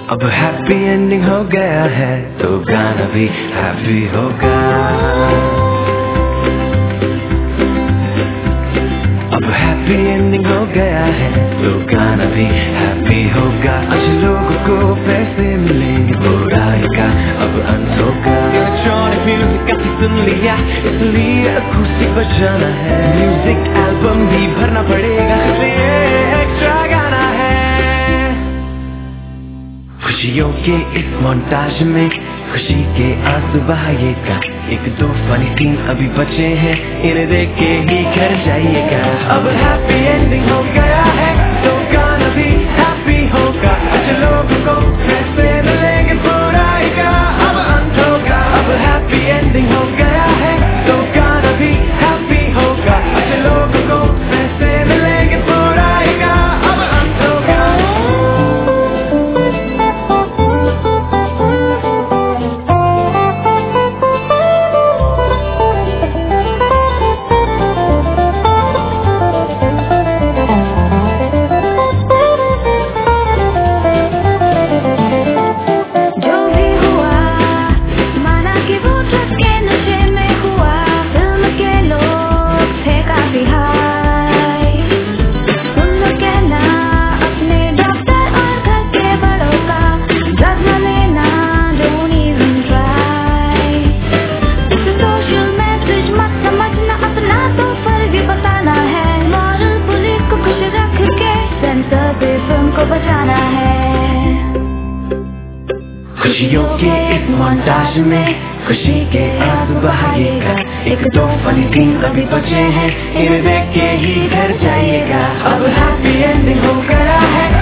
अब happy ending हो गया है तो गाना भी हैप्पी होगा। अब हैप्पी एंडिंग हो गया है तो गाना भी हैप्पी होगा। आज लोगों को पैसे मिलेंगे, बुराई का अब अंत होगा। इलेक्ट्रॉनिक म्यूजिक काफी सुन लिया, इसलिए अकूस्टिक बजाना है। म्यूजिक एल्बम भी भरना पड़ेगा, इसलिए एक्स्ट्रा गाना है। खुशियों के इस मोन्टाज में खुशी के आंसू बहाइएगा। एक दो फनी सीन अभी बचे हैं, इन्हें देख के ही घर जाइएगा। अब हैप्पी एंडिंग हो गया है तो गाना भी हैप्पी होगा। आज लोगों को पैसे मिलेंगे, बुराई का अब अंत होगा। अब हैप्पी एंडिंग हो गया है तो गाना भी हैप्पी होगा। आज लोगों को पैसे मिलेंगे, बुराई का अब अंत होगा। खुशियों के इस मोन्टाज में खुशी के आंसू बहाइएगा। एक दो फनी सीन अभी बचे हैं, इन्हें देख के ही घर जाइएगा। अब हैप्पी एंडिंग हो गया है